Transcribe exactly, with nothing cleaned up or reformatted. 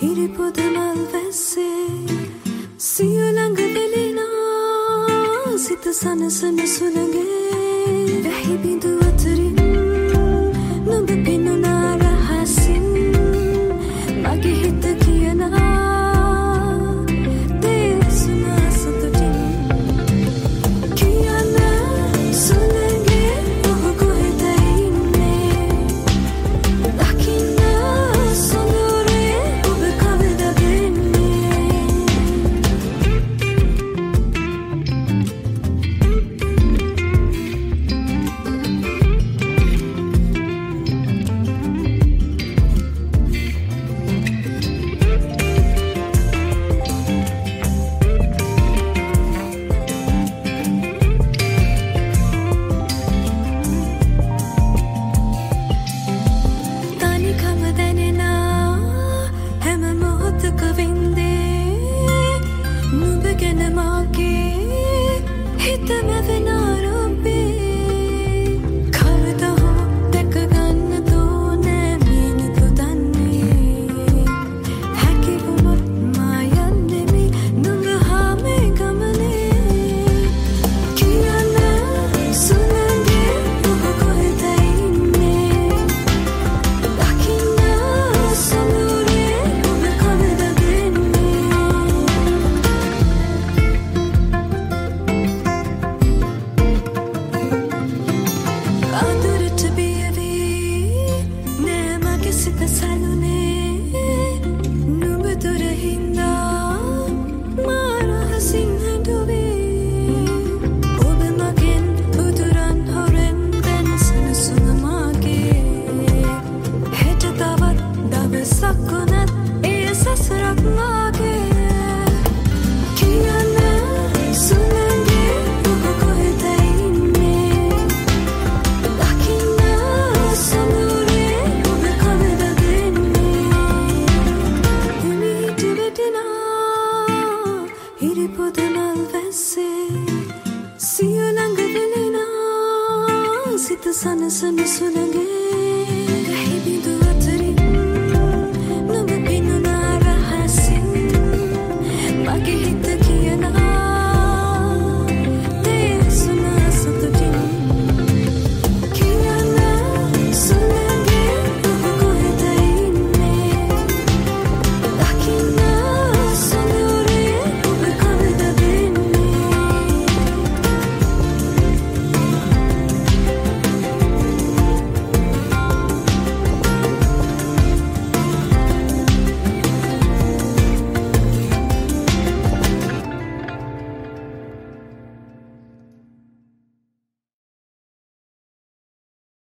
හිරිපොදමල් වැස්සේ සියු ළඟ වෙලෙනා සිත සනසන සුළඟේ වැහි බිඳු අතරින් නුඹ පෙනුනා රහසින් මගේ හිත කියනා දේශනා සතුටින් කියන්න සුළඟේ ඔහු කොහෙද ඉන්නේ දකින්න සොඳුරේ ඔබ කවද වෙන්නේ තනිකම දැනෙනා හැම මොහොතක වින්දේ නුඹ ගැන මාගේ හිත මැවෙනා රොබේ කවදා හෝ දැක ගන්න තෝනෑ මිනිඳු දන්නේ හැකි වුණොත් මා යන්නෙමි නුඹ හා මේ ගමනේ කියන්න සුළඟේ ඔහු කොහෙද ඉන්නේ දකින්න සොඳුරේ ඔබ කවද වෙන්නේ අඳුරට බිය වී නෑ මගේ සිත සැලුනේ නුඹ දුර හින්දා මා රහසින් හැඬුවේ ඔබ මගෙන් උදුරන් හොරෙන් දැන් සනසුන මාගේ හෙට තවත් දවසක් වුණත් එය සසරක් මාගේ කියන්න සුළඟේ ඔහු කොහෙද ඉන්නේ දකින්න සොඳුරේ ඔබ කවද වෙන්නේ හිමිහිට වැටෙනා හිරිපොදමල් වැස්සේ සියු ළඟ වෙලෙනා සිත සනසන සුළඟ